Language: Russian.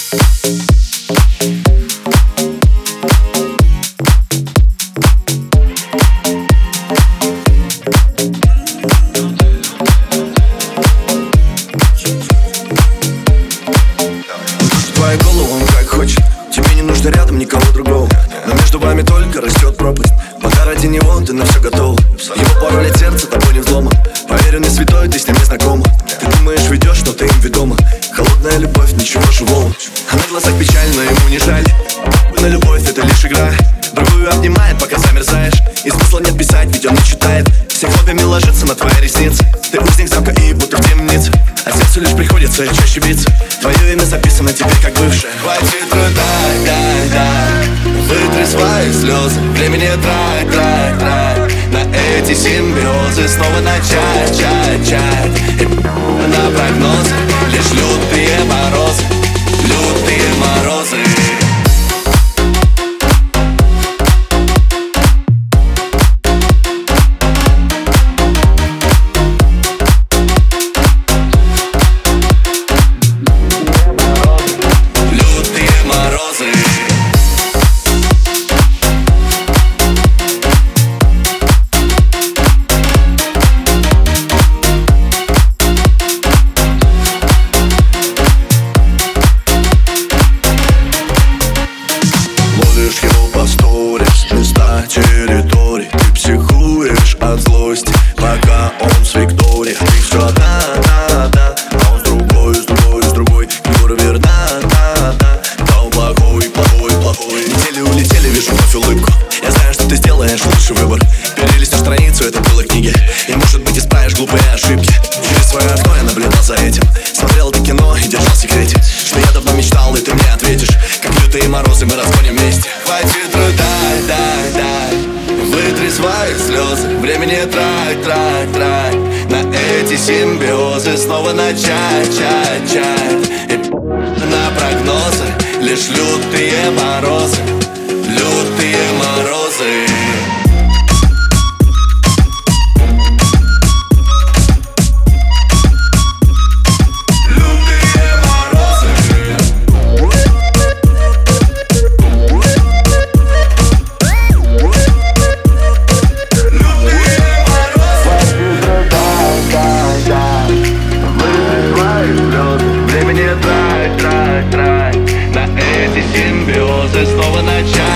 Твою голову он как хочет, тебе не нужно рядом никого другого. Но между вами только растет пропасть. Пока ради него ты на все готова. Его пару лет сердце тобой не взломан. Поверь, он не святой, ты с ним не знакома. Ты думаешь, ведешь, но ты им ведома. Холодная любовь, ничего живого. А на глазах печаль, но ему не жаль. На любовь это лишь игра. Другую обнимает, пока замерзаешь. И смысла нет писать, ведь он не читает. Все хлопьями ложится на твои ресницы. Ты узник замка и будто в темнице. А сердцу лишь приходится чаще биться. Твое имя записано теперь как бывшее. Хватит рыдать, вытри свои слезы. Времени трать на эти симбиозы. Снова начать и на прогнозы. Лишь лютые морозы, лютые морозы. Ловишь его по сторис, места территорий. Ты психуешь от злости, пока он с Викторией. Ты все одна, а он с другой. Егор верна, да он плохой. Недели улетели, вижу вновь улыбку. Я знаю, что ты сделаешь лучший выбор. Перелистнешь страницу, это было книги. И может быть исправишь глупые ошибки. Через свое окно я наблюдал за этим. Смотрел ты кино и держал в секрете, что я давно мечтал, и ты мне ответишь. Как лютые морозы мы разгоним вместе. Хватит рыдать, вытри свои слезы. Времени трать на эти симбиозы. Снова начать и на прогнозы. Лишь лютые морозы, лютые морозы. Времени трать на эти симбиозы. Снова начать